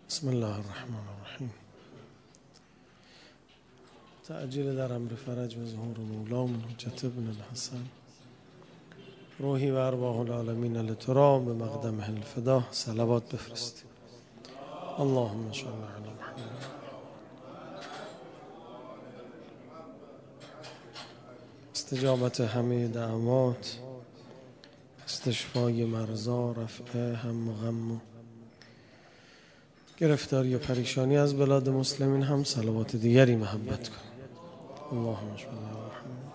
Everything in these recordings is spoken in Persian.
بسم الله الرحمن الرحیم. تعجیل در امر فرج و ظهور مولام حجت ابن الحسن روحی و ارواح العالمین لترا به مقدمه الفدا صلوات بفرستیم. اللهم صل علی محمد. استجابت همه دعوات، استشفای مرضا، رفع هم و غم و گرفتاری و پریشانی از بلاد مسلمین هم صلوات دیگری محبت کن. اللهم صل علی محمد.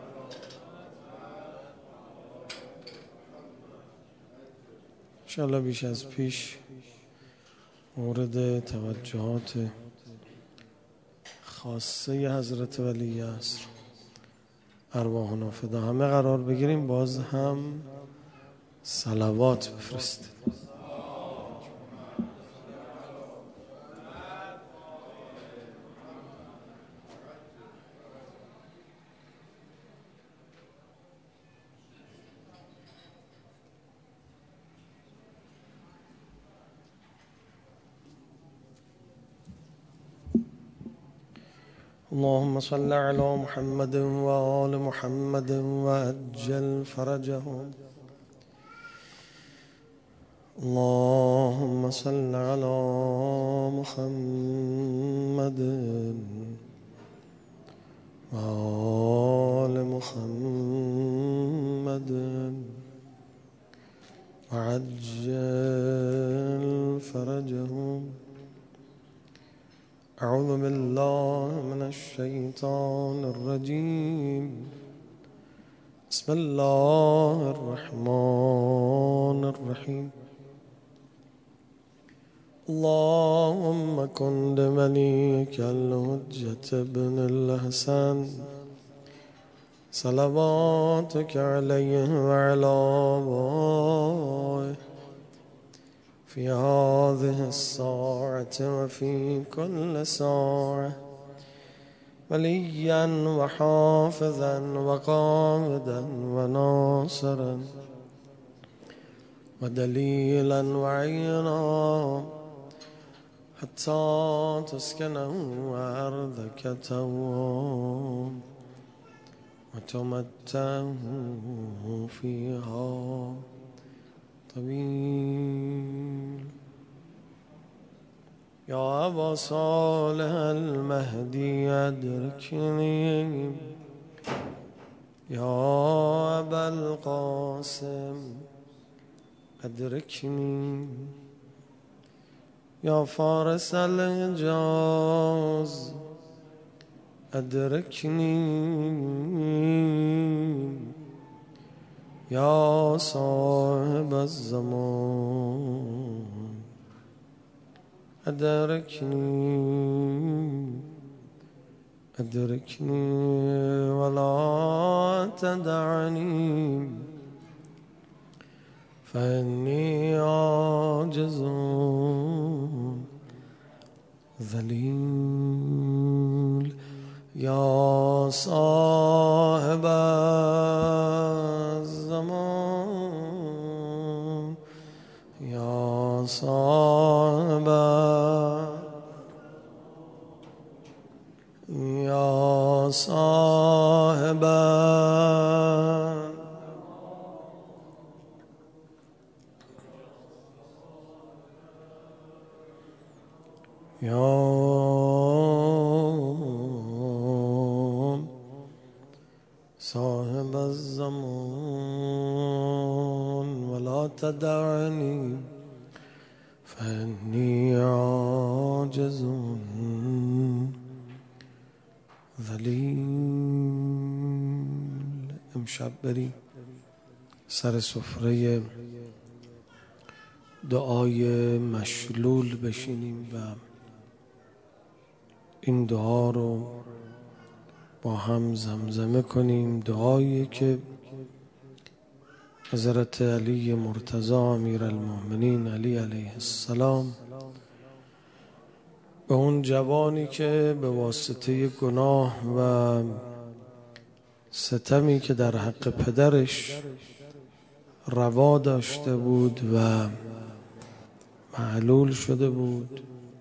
انشاءالله بیش از پیش مورد توجهات خاصه حضرت ولی عصر ارواحنا فدا همه قرار بگیریم، باز هم صلوات بفرستید. اللهم صل على محمد وآل محمد وعجل فرجهم. اللهم صل على محمد وآل محمد وعجل فرجهم. أعوذ بالله من الشيطان الرجيم. بسم الله الرحمن الرحيم. اللهم كن لوليك الحجة ابن الحسن صلواتك عليه وعلى آبائه في هذه الساعة وفي كل ساعة وليا وحافظا وقائدا وناصرا ودليلا وعينا حتى تسكنه أرضك توا وتمتعه فيها طويل. يا أبا صالح المهدي أدركني، يا أبا القاسم أدركني، يا فارس الحجاز أدركني، يا صاحب الزمان أدركني أدركني ولا تدعني فإني عاجز ذليل. يا صاحب الزمان، يا صاحب، يا صاحب، يا صاحب الزمان ولا تدعني فإني عاجز ذلیل. امشب بریم سر سفره دعای مشلول بشینیم و این دعا رو با هم زمزمه کنیم. دعایی که حضرت علی مرتضی امیرالمؤمنین علی علیه السلام به اون جوانی که به واسطه گناه و ستمی که در حق پدرش روا داشته بود و معلول شده بود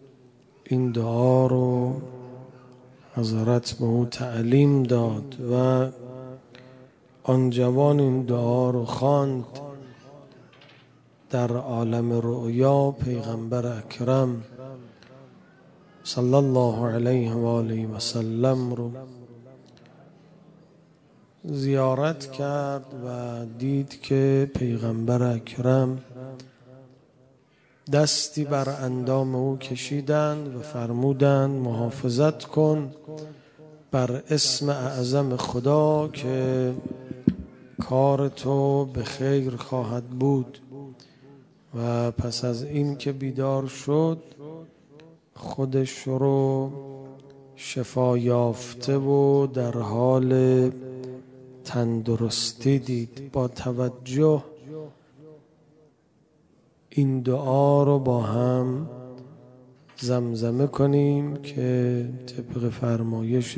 این دعا رو حضرت به او تعلیم داد و آن جوان این دعا رو خواند. در عالم رؤیا پیغمبر اکرم صلی الله علیه و آله و سلم رو زیارت کرد و دید که پیغمبر اکرم دستی بر اندام او کشیدند و فرمودند محافظت کن بر اسم اعظم خدا که کار تو به خیر خواهد بود. و پس از این که بیدار شد خودش رو شفا یافته و در حال تندرستی دید. با توجه این دعا رو با هم زمزمه کنیم که طبق فرمایش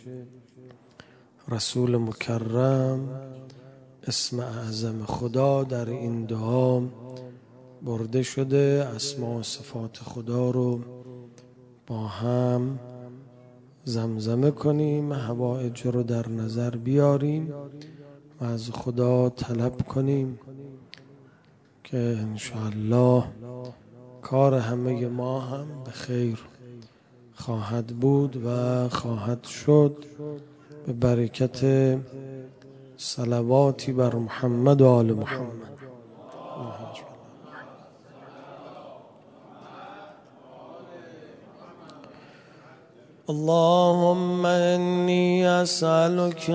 رسول مکرم اسم اعظم خدا در این دعا برده شده. اسما و صفات خدا رو با هم زمزمه کنیم، حوائج رو در نظر بیاریم و از خدا طلب کنیم که انشاءالله کار همه ما هم به خیر خواهد بود و خواهد شد به برکت صلواتی بر محمد و آل محمد. اللهم إني أسألك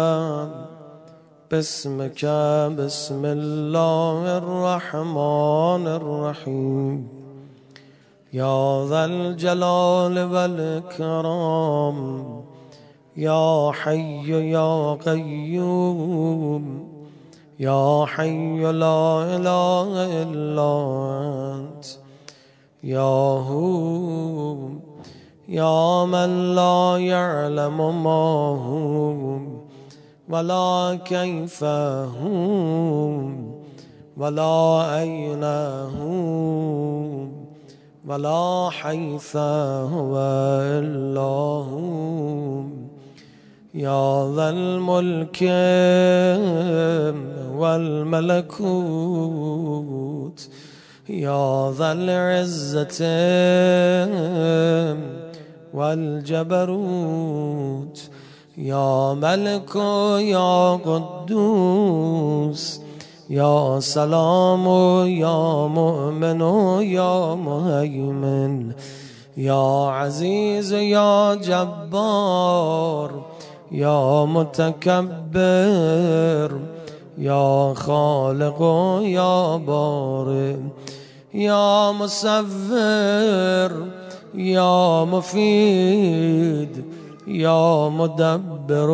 باسمك بسم الله الرحمن الرحيم يا ذا الجلال والإكرام يا حي يا قيوم يا حي لا إله إلا أنت يا هو يا من لا يعلم ما هو ولا كيف هو ولا أين هو ولا حيث هو إلا هو يا ذا الملك والملكوت يا ذا العزة والجبروت يا ملك يا قدوس يا سلام يا مؤمن يا مهيمن يا عزيز يا جبار يا متكبر يا خالق يا بارئ يا مصور يا مفيد يا مدبر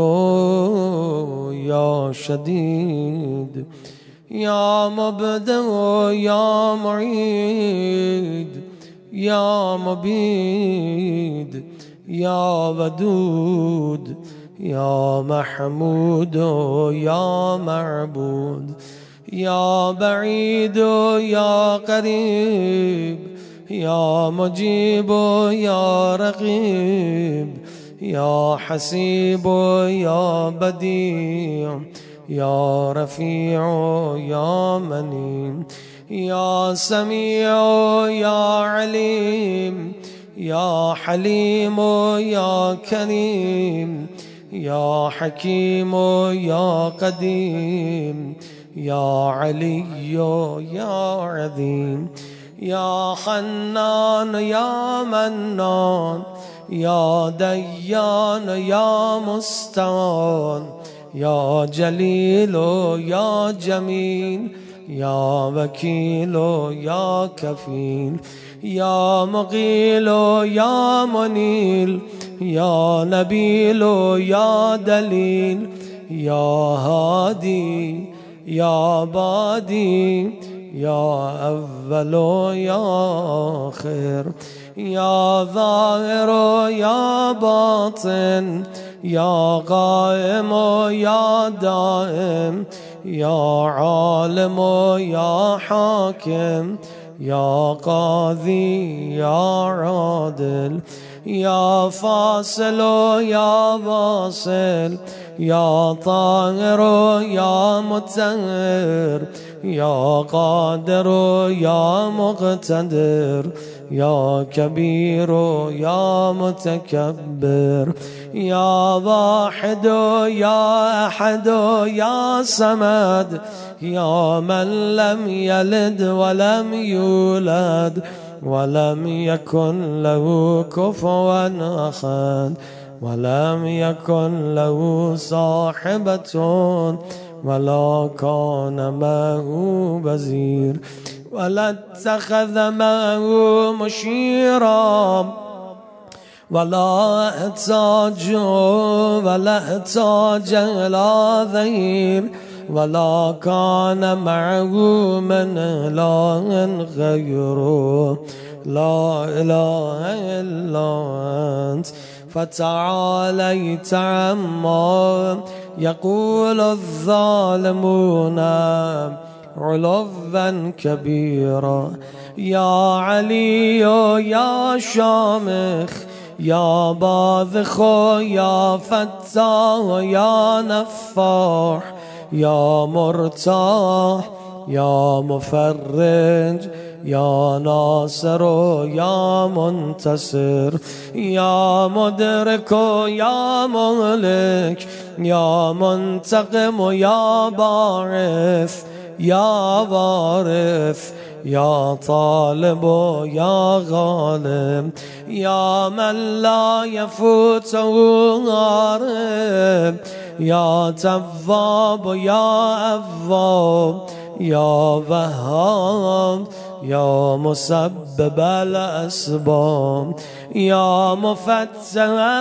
يا شديد يا مبدئ يا معيد يا مبيد يا ودود يا محمود يا معبود يا بعيد يا قريب يا مجيب يا رقيب يا حسيب يا بديع يا رفيع يا منيم يا سميع يا عليم يا حليم يا كريم يا حكيم يا قديم يا علي يا عظيم يا حنان يا منان يا ديان يا مستعان يا جليل يا جميل يا وكيل يا كفيل يا مقيل يا منيل يا نبيل يا دليل يا هادي يا بادي يا أول يا آخر يا ظاهر يا باطن يا قائم يا دائم يا عالم يا حاكم يا قاضي يا عادل يا فاصل يا واصل يا طاهر يا مطهر يا قادر يا مقتدر يا كبير يا متكبر يا واحد يا أحد يا صمد يا من لم يلد ولم يولد ولم يكن له كفوا أحد ولم يكن له صاحبة ولا كان معه وزير ولا اتخذ معه مشيرا ولا احتاج إلى ظهير ولا كان معه من إله غيره لا إله إلا أنت فتعاليت عما يقول الظالمون علوا كبيرا يا علي يا شامخ يا باذخ يا فتاح يا نفاح يا مرتاح يا مفرج يا ناصر يا منتصر يا مدرك يا مهلك يا منتقم يا باعث يا وارث يا طالب يا غالب يا من لا يفوته غارب يا تواب يا أواب يا وهاب يا مسبب الأسباب يا مفتح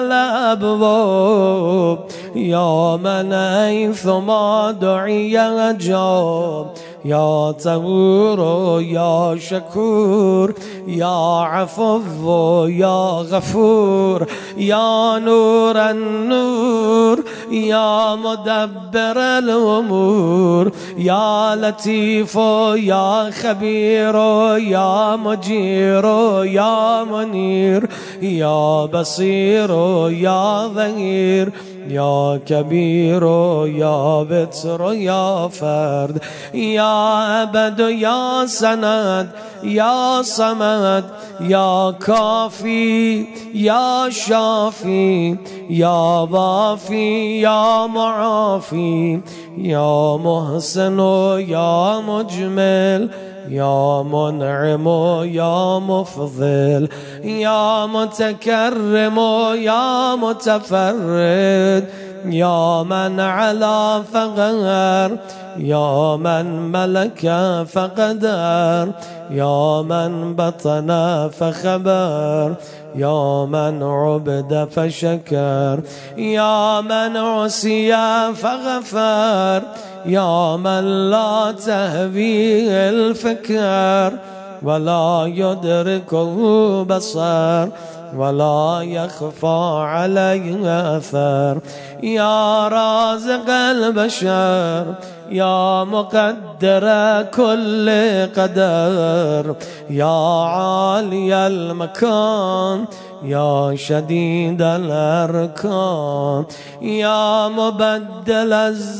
الأبواب يا من حيثما دعي أجاب يا طهور يا شكور يا عفو يا غفور يا نور النور يا مدبر الأمور يا لطيف يا خبير يا مجير يا منير يا بصير يا ظهير يا كبير يا بتر يا فرد يا أبد يا سند يا صمد يا كافي يا شافي يا وافي يا معافي يا محسن يا مجمل يا منعم يا مفضل يا متكرم يا متفرد يا من علا فقهر يا من ملك فقدر يا من بطن فخبر يا من عبد فشكر يا من عصي فغفر يا من لا تهويه الفكر ولا يدركه بصر ولا يخفى عليه أثر يا رازق البشر يا مقدر كل قدر يا عالي المكان يا شديد الأركان يا مبدل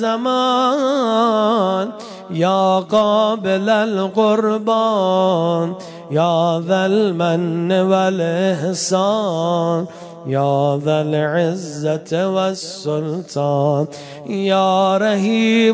الزمان يا قابل القربان يا ذا المن والإحسان يا ذا العزة والسلطان يا رحيم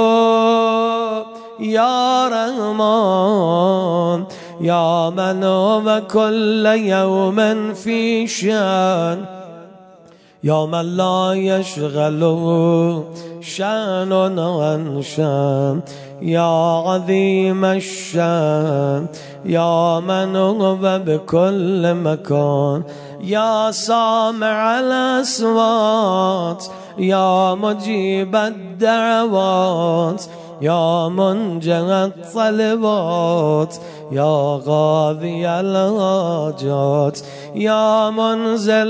يا رحمن يا من هو كل يوم في شأن يا من لا يشغله شأن عن شأن يا عظيم الشأن يا من هو بكل مكان يا سامع الأصوات يا مجيب الدعوات يا منجى الطلبات يا غاذي الحاجات يا منزل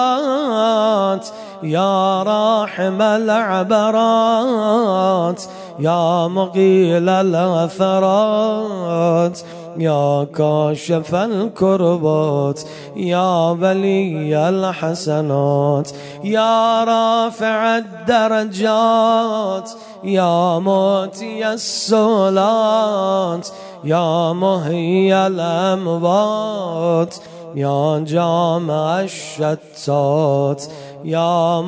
البركات يا راحم العبرات يا مقيل العثرات يا كاشف الكربات يا ولي الحسنات يا رافع الدرجات يا موتي السولات يا محيي الأموات يا جامع الشتات يا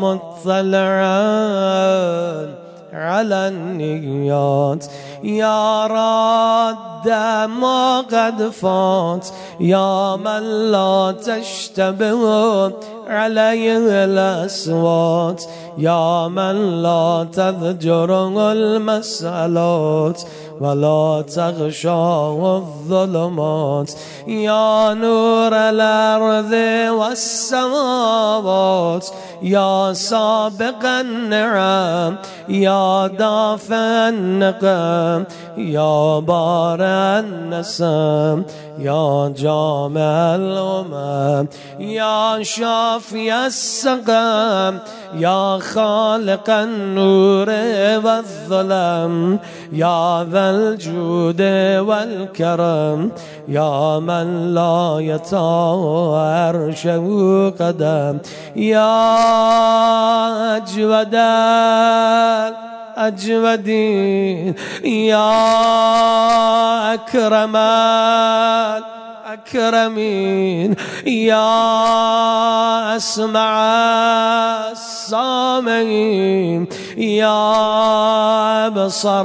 مطلعا على النيات يا راد ما قد فات يا من لا تشتبه عليه الأصوات يا من لا تذجره المسألات ولا تغشاه الظلمات يا نور الأرض والسماوات يا سابق النعم يا دافع النقم يا بارئ النسم يا جامع الأمم يا شافي السقم يا خالق النور والظلم يا ذا الجود والكرم يا من لا يطأ عرشه قدم يا أجودين يا أكرم الأكرمين يا أسمع السامعين يا بصر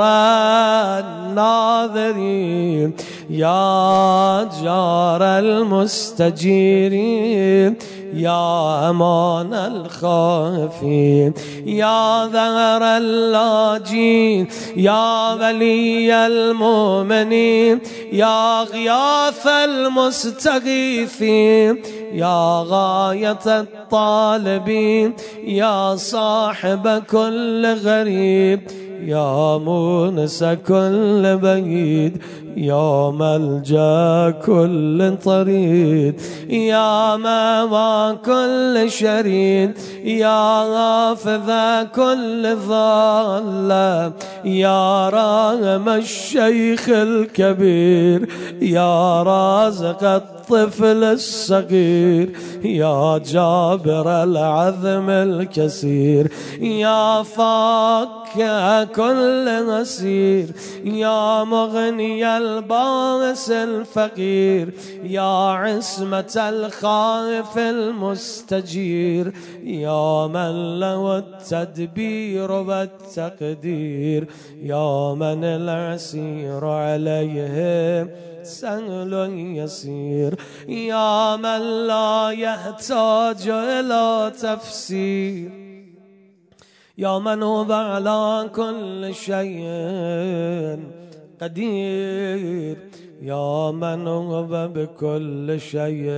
الناظرين يا جار المستجيرين يا أمان الخائفين يا ظهر اللاجين يا ولي المؤمنين يا غياث المستغيثين يا غاية الطالبين يا صاحب كل غريب يا مونس كل بعيد يا ملجأ كل طريد يا مأوى كل شريد يا غافذ كل ضالة يا راغم الشيخ الكبير يا رازق الطفل الصغير يا جابر العظم الكسير يا فاك كل غسير يا مغني البائس الفقير يا عصمة الخائف المستجير يا من له التدبير والتقدير يا من العسير عليه سهل يسير يا من لا يحتاج إلى تفسير يا من هو على كل شيء قدير يا من هو بكل شيء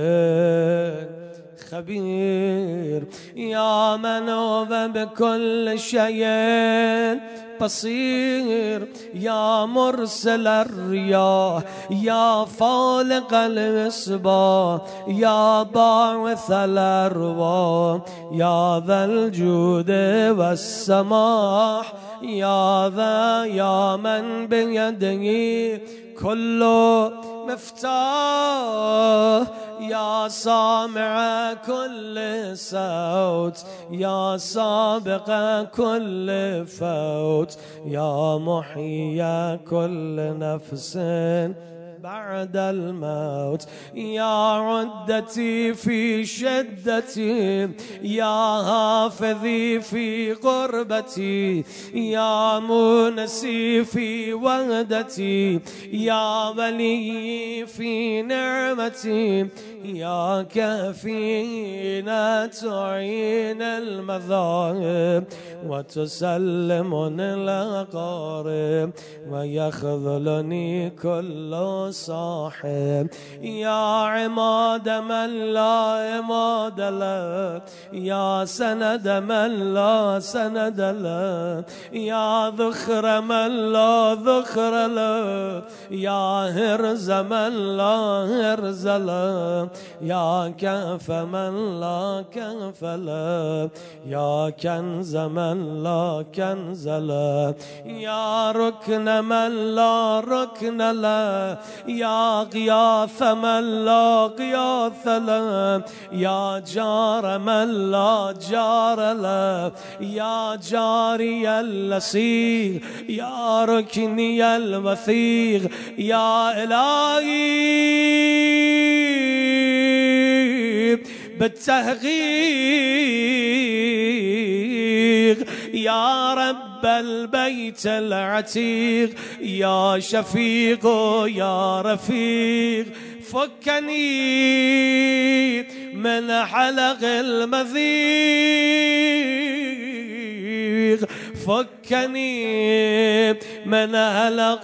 خبير يا من هو بكل شيء بصير يا مرسل الرياح يا فالق المصباح يا باعث الأرواح يا ذا الجود والسماح يا ذا يا من بيده كل مفتاح يا سامع كل صوت يا سابق كل فوت يا محيي كل نفس بعد الموت يا عدتي في شدتي يا حافظي في قربتي يا مونسي في وحدتي يا ولي في نعمتي يا كافينا تعين المذاهب وتسلمني الأقارب ويخذلني كل صاحب، يا عماد من لا عماد له، يا سند من لا سند له، يا ذخر من لا ذخر له، يا هرز من لا هرز له، يا كهف من لا كهف له، يا كنز من لا كنز له، يا ركن من لا ركن له، يا غياث من لا غياث له، يا جار من لا جار له، يا جاري اللسيغ، يا ركني الوثيق، يا إلهي بالتهغيغ، يا رب البيت العتيق، يا شفيق يا رفيق، فكني من حلق المضيق، فكني من حلق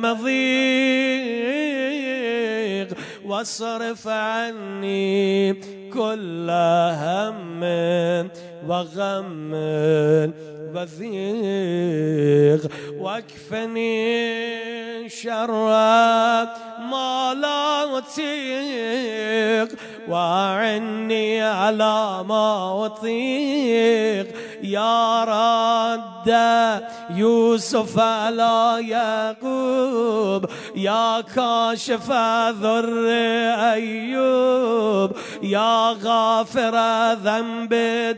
المضيق، واصرف عني كل هم وغم وضيق، واكفني شر ما لا أطيق، وأعني على ما أطيق، يا رد يوسف على يعقوب، يا كاشف ذر أيوب، يا غافر ذنب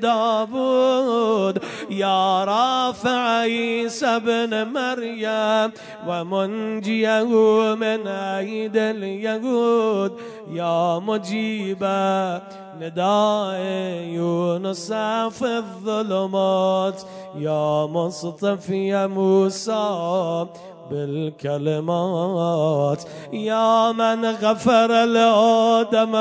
داود، يا رافع عيسى بن مريم، ومنجيه من أيدي اليهود، يا مجيب نداء يونس في الظلمات، يا مصطفي موسى بالكلمات، يا من غفر لآدم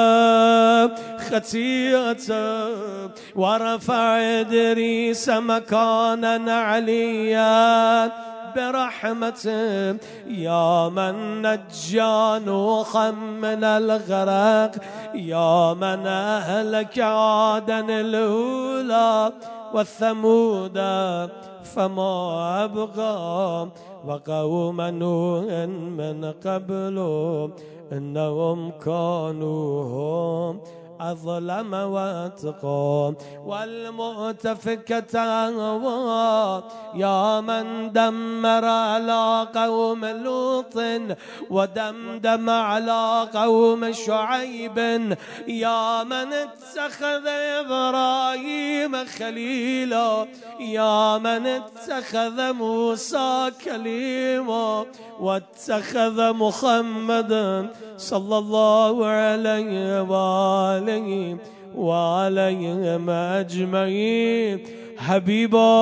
خطيئته ورفع إدريس مكانا عليا برحمته، يا من نجى نوحا من الغرق، يا من أهلك عادا الأولى والثمود فما أبقى، وقوم نوح من قبل إنهم كانوا هم أظلم وأتقى، والمؤتفكة أهوى، يا من دمر على قوم لوط ودمدم على قوم شعيب، يا من اتخذ إبراهيم خليلا، يا من اتخذ موسى كليما، واتخذ محمدا صلى الله عليه وآله وعليهم أجمعين حبيبا،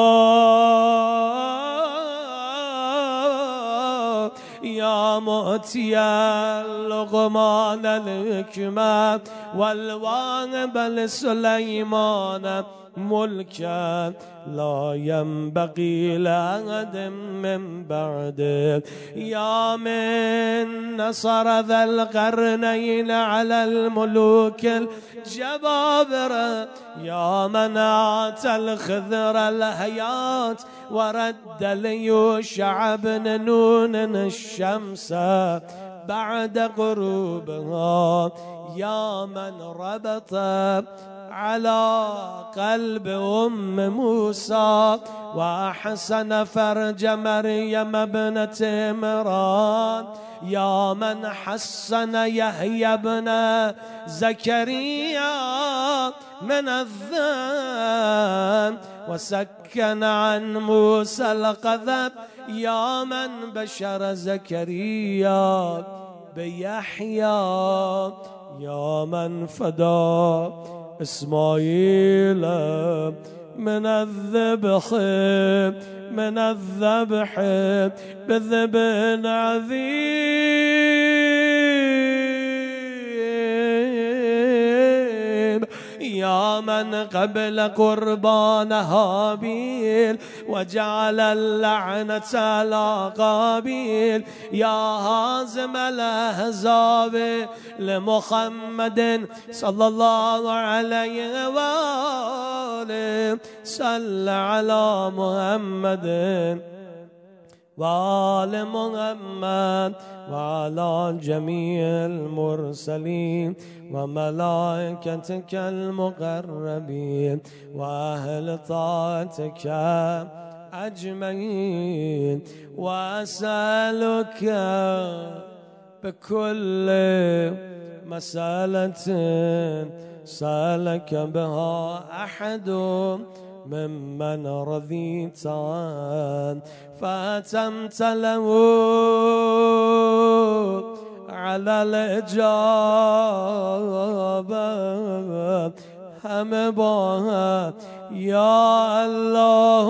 يا مؤتي لقمان الحكمة والواهب لسليمان ملكا لا ينبغي لأحد من بعده، يا من نصر ذا القرنين على الملوك الجبابرة، يا من أعطى الخضر الحياة ورد ليوشع بن نون الشمس بعد غروبها، يا من ربط على قلب موسى وأحسن فرج مريم ابنة عمران، يا من حسن يحيى بن زكريا من الذنب وسكن عن موسى القذب، يا من بشر زكريا بيحيى، يا من فدى إسماعيل من الذبح بذبح عظيم، يا من قبل قربان هابيل وجعل اللعنة على قابيل يا هازم الأحزاب لمحمد صلى الله عليه وآله صل على محمد وآل محمد وعلى جميع المرسلين وملائكتك المقربين وأهل طاعتك أجمعين وأسألك بكل مسألة سألك بها أحد ممن رضيت عنه فأتمت له على الإجابة هم بها يا الله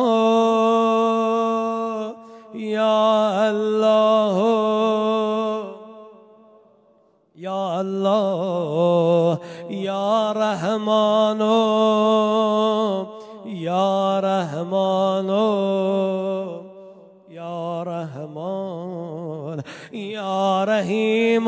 يا الله يا الله يا رحمن يا رحمن يا رحمن يا رحيم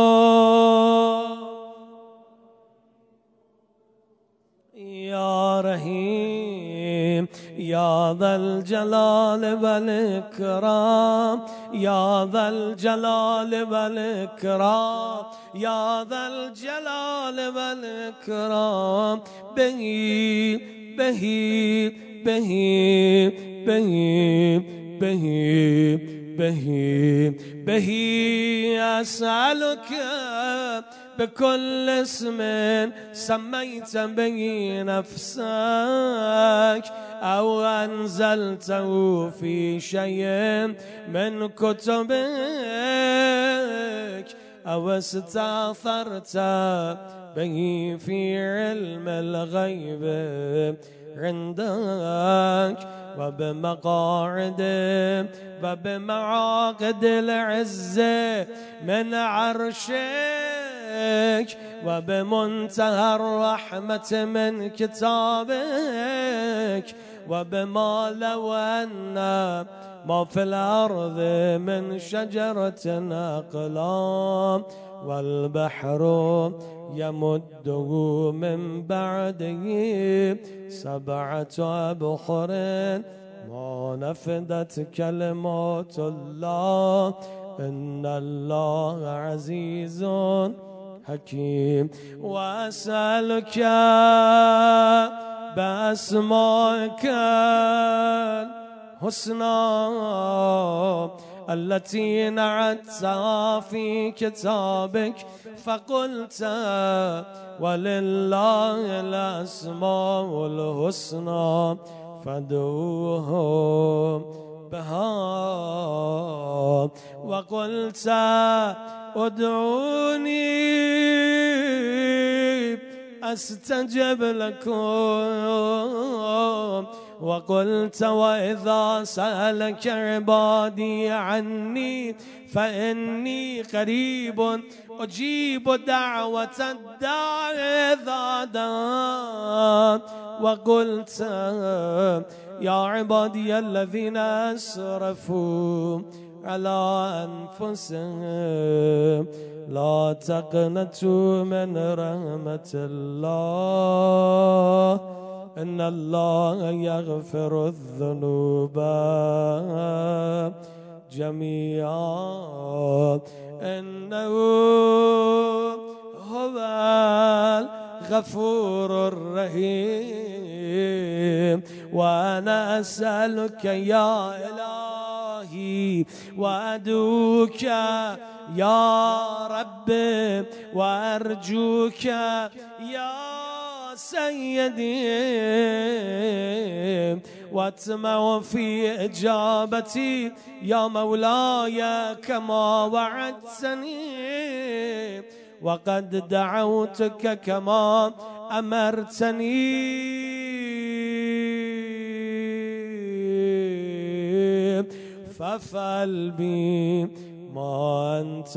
يا رحيم يا ذا الجلال والإكرام يا ذا الجلال والإكرام يا ذا الجلال والإكرام بهي بهي بهي بهي بهي بهي بهي أسألك بكل اسم سميت به نفسك أو أنزلته في شيء من كتبك أو استأثرت به في علم الغيب عندك وبمقاعد وبمعاقد العز من عرشك وبمنتهى الرحمة من كتابك وبما لو أن ما في الأرض من شجرة أقلام والبحر يمده من بعده 7 أبحر ما نفدت كلمات الله إن الله عزيز حكيم وأسألك بأسمائك الحسنى التي نعتها في كتابك فقلت ولله الأسماء الحسنى فادعوه بها وقلت ادعوني أستجب لكم وقلت وإذا سألك عبادي عني فإني قريب أجيب دعوة الداع إذا دعان وقلت يا عبادي الذين أسرفوا على أنفسهم لا تقنطوا من رحمة الله إن الله يغفر الذنوب جميعا إنه هو الغفور الرحيم وأنا أسألك يا إلهي وأدعوك يا رب وأرجوك يا سيدي وأطمع في إجابتي يا مولاي كما وعدتني وقد دعوتك كما أمرتني فافعل بي ما أنت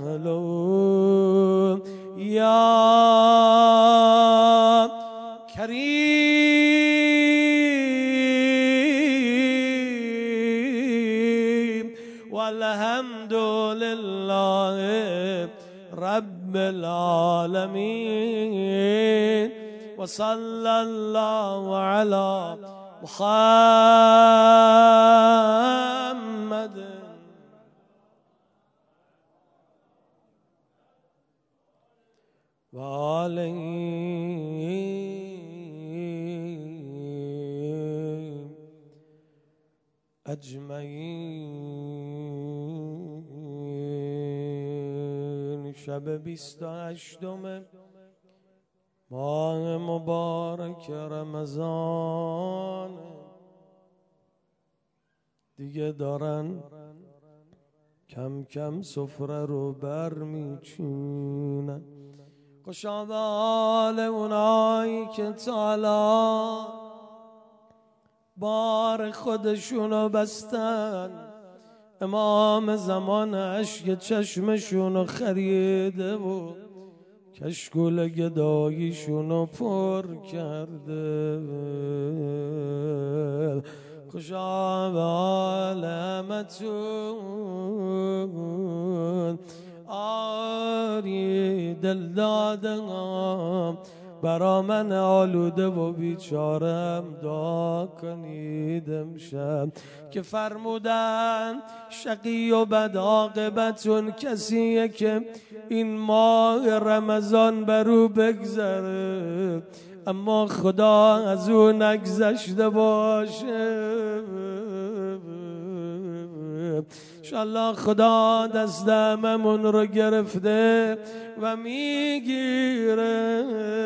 أهله يا كريم العالمين وصلى الله على محمد وآله اجمعین. شب 28 ماه مبارک رمضان دیگه دارن کم کم سفره رو برمیچینن. خوشا به حال اونایی که تعالی بار خودشونو بستن، امام زمان اشک چشمشونو خریده و کشکول گداییشونو پر کرده. خوشا به حال همتون آری دل دادم برا من آلوده و بیچارم دعا کنید امشب که فرمودن شقی و بد عاقبتون کسیه که این ماه رمضان برو بگذره اما خدا از اون نگذشته باشه. انشالله خدا دست هممون رو گرفته و میگیره،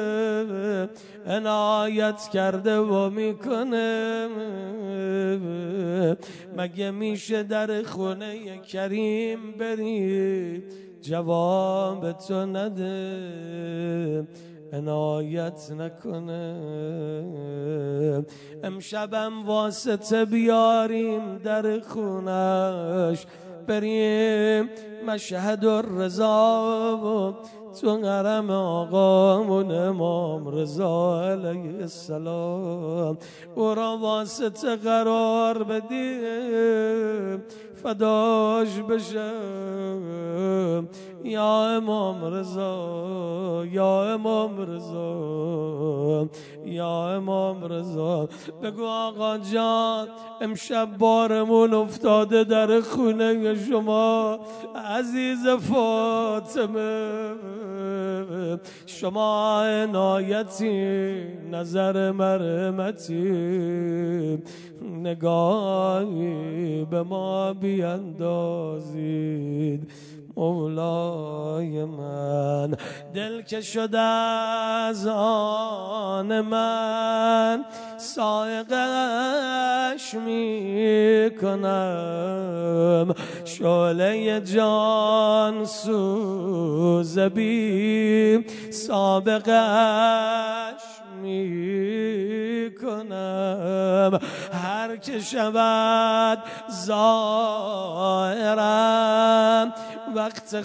عنایت کرده و میکنه. مگه میشه در خونه کریم بری جواب تو نده، عنایت نکنه؟ امشبم واسطه بیاریم در خونش، بریم مشهد الرضا و تو حرم آقامون امام رضا علیه السلام او را واسطه قرار بدیم، فداش بشم یا امام رضا، یا امام رضا، یا امام رضا. بگو آقا جان امشب بارمون افتاده در خونه شما، عزیز فاطمه شما عنایتی، نظر مرحمتی، نگاهی به ما بیندازید. مولای من دل که شده از آن من سائقش می کنم، شعله جان سوز بی سابقش می کنم. هر که شود ظاهرم وقت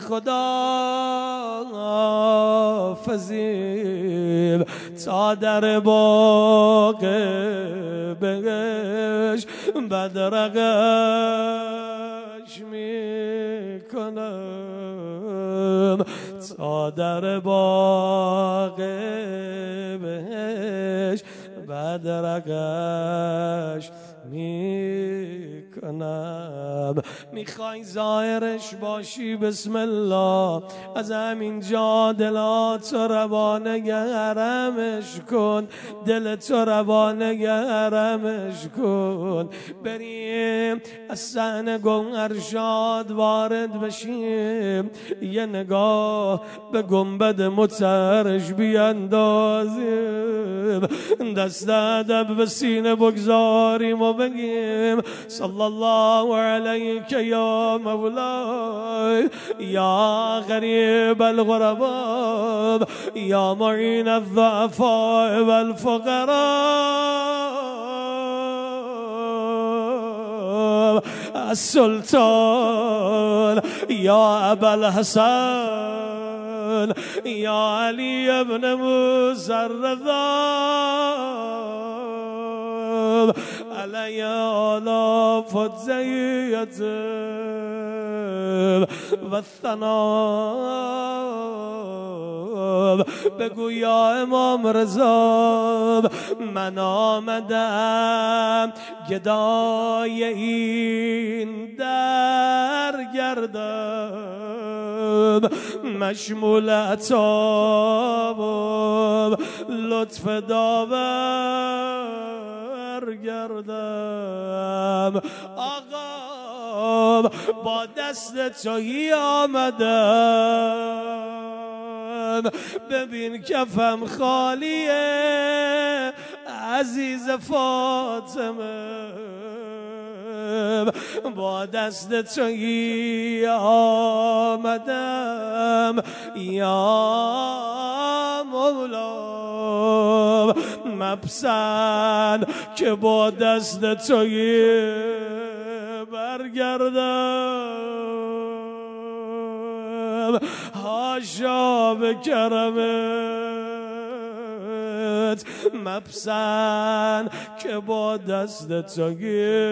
خدا فزیم تا در باغ بهش بدرقش می کنم، تا در باغ بهش بدرقش می کنم. میخوای ظاهرش باشی بسم الله، از همین جا دلات روانه حرمش کن، دلت روانه حرمش کن. بریم از صحن گوهرشاد وارد بشیم، یه نگاه به گنبد مطهرش بیاندازیم، دست ادب به سینه بگذاریم و بگیم صلی الله علیک یا مولای، یا غریب الغربا، یا معین الضعفاء والفقراء، السلطان یا ابا الحسن، یا علی ابن موسی الرضا، علی آلا فضیت و الثناء بگو یا امام رضا من آمدم گدای این در گردم مشمول عطا و لطف داور گردم آقا با دست تویی آمدم ببین کفم خالیه عزیز فاطمه با دست تویی آمدم یا مولا مپسند که با دست تویی برگردم حاشا به کرمت مپسند که با دست تویی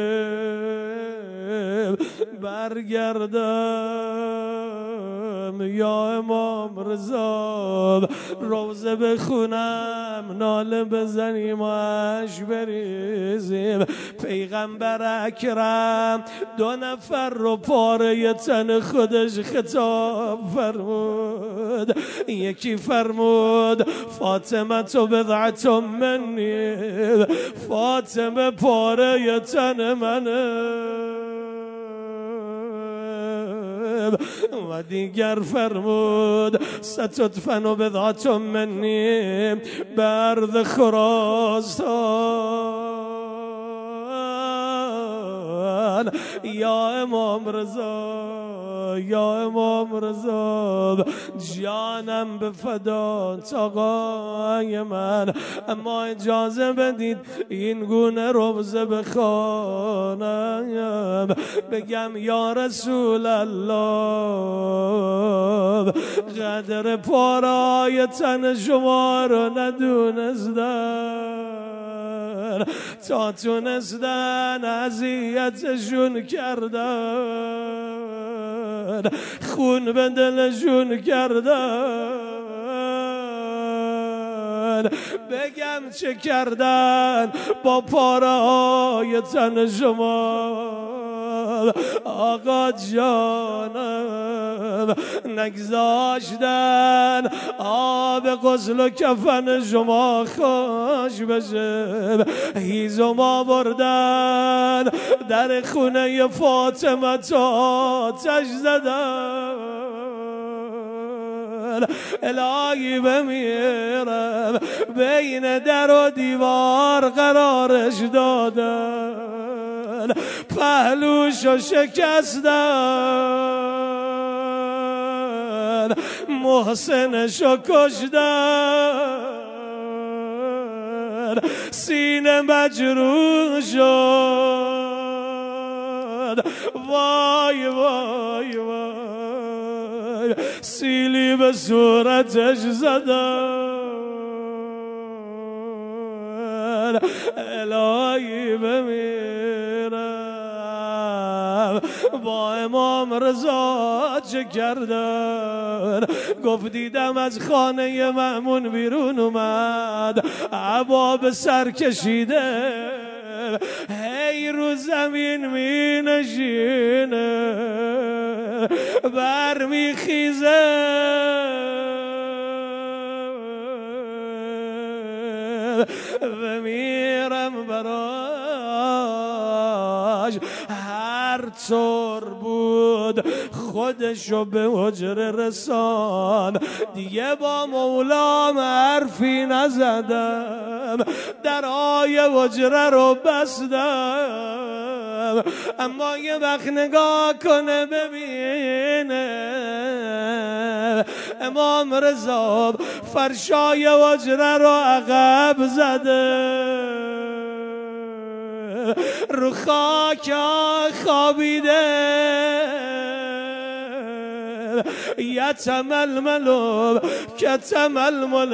برگردم یا امام رضا روزه بخونم ناله بزنیم و اش بریزیم پیغمبر اکرم 2 نفر رو پاره تن خودش خطاب فرمود یکی فرمود فاطمه تو بضعت منی فاطمه پاره تن منه و دیگر فرمود ستدفن بضعت منی برد خراسان یا امام رضا یا امام رضا جانم به فدات آقای من اما اجازه بدید این گونه روزه بخوانم بگم یا رسول الله قدر پارای تن شما رو ندونستن تا تونستن اذیتشون کردن خون به دلشون کردن بگم چه کردن با پارهای تن شما آقا جانم نگذاشتن آب غسل و کفن شما خوش بشه هیزم آوردن در خونه فاطمه تا آتش زدن الهی بمیرم بین در و دیوار قرارش دادن پهلوشو شکستن محسنشو کشتن سینه مجروح شد وای وای وای سیلی به صورتش زدن الهی بمیرم با امام رضا چه کردن گفت دیدم از خانه مأمون بیرون اومد عبا به سر کشیده هی رو زمین می نشینه بر می خیزه بمیرم براش هر طور بود خودشو به حجره رسان دیگه با مولام حرفی نزدم درهای حجره رو بستم اما یه وقت نگاه کنه ببینه امام رضا فرشای حجره رو عقب زده رو خاک خوابیده یتململ کتململ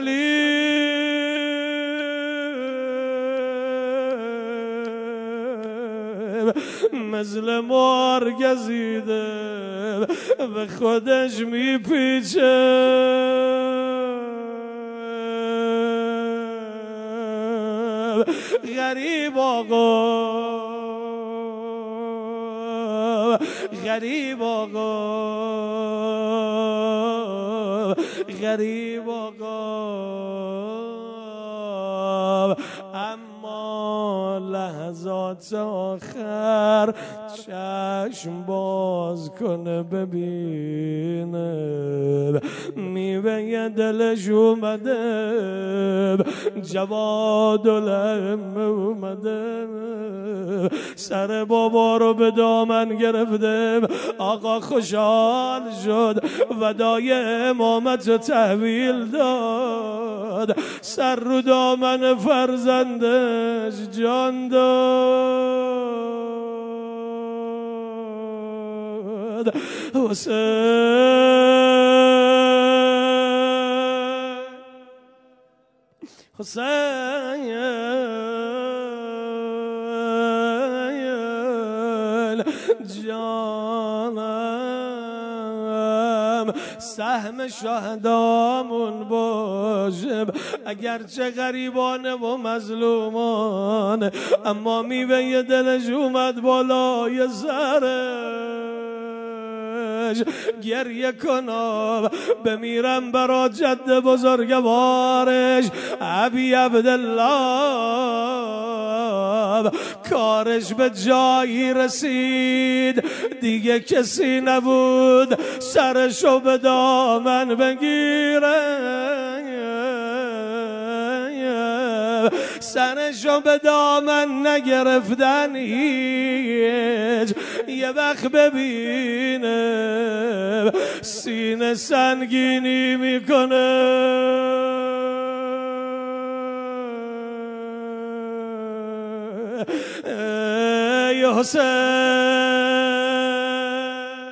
السلیم مثل مار گزیده به خودش میپیچه غریب آقا، غریب آقا، غریب آقا. اما لحظات آخر چشم باز کنه ببینه میوه دلش اومده، جواد الهم اومده، سر بابا رو به دامن گرفته. آقا خوشحال شد، ودای امامت رو تحویل داد، سر رو دامن فرزندش جان داد. حسین جانم، سهم شهدامون باشه، اگرچه غریبانه و مظلومان، اما میوه دلش اومد بالای سرش. گریه کنم بمیرم برا جد بزرگوارش ابی عبدالله. کارش به جایی رسید دیگه کسی نبود سرشو به دامن بگیره، سرشو به دامن نگرفتن هیچ. یه وقت ببینه سینه سنگینی میکنه، ای حسین،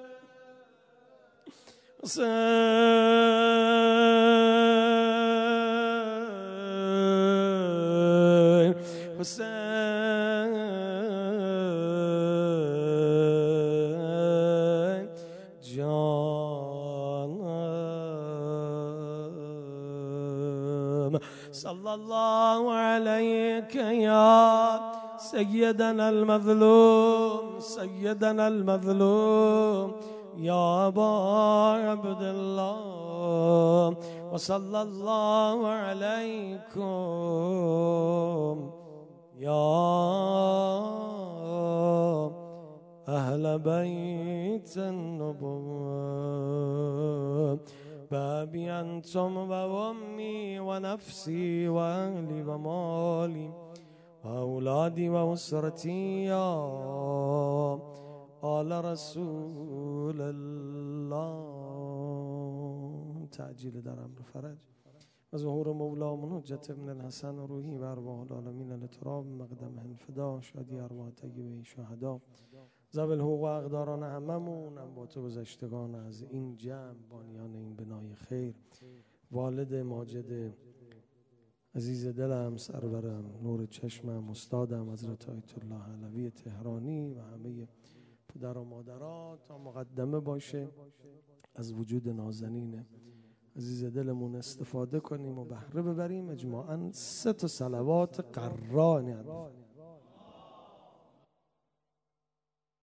حسین، حسین جانم. صلی الله علیک یا سیدنا المظلوم، سیدنا المظلوم یا ابا عبدالله، و صلی الله علیکم یا اهل بیت النبوة، بابی انتم و امی و نفسی و اهلی و مالی و اولادی و اسرتی یا آل رسول الله. تعجیل در امر فرج و ظهور مولامون حجت ابن الحسن روحی و ارواح العالمین الاتراب مقدم الفدا، شادی ارواح طیبه شهدا، ذوی الحقوق و اقداران هممون، اموات گذشتگان از این جمع، بانیان این بنای خیر، والد ماجد عزیز دلم، سرورم، نور چشمم، استادم حضرت آیت الله علوی تهرانی و همه پدر و مادرات تا مقدمه باشه از وجود نازنین عزیز دلمون استفاده کنیم و بهره ببریم. اجماعاً 3 صلوات قرآن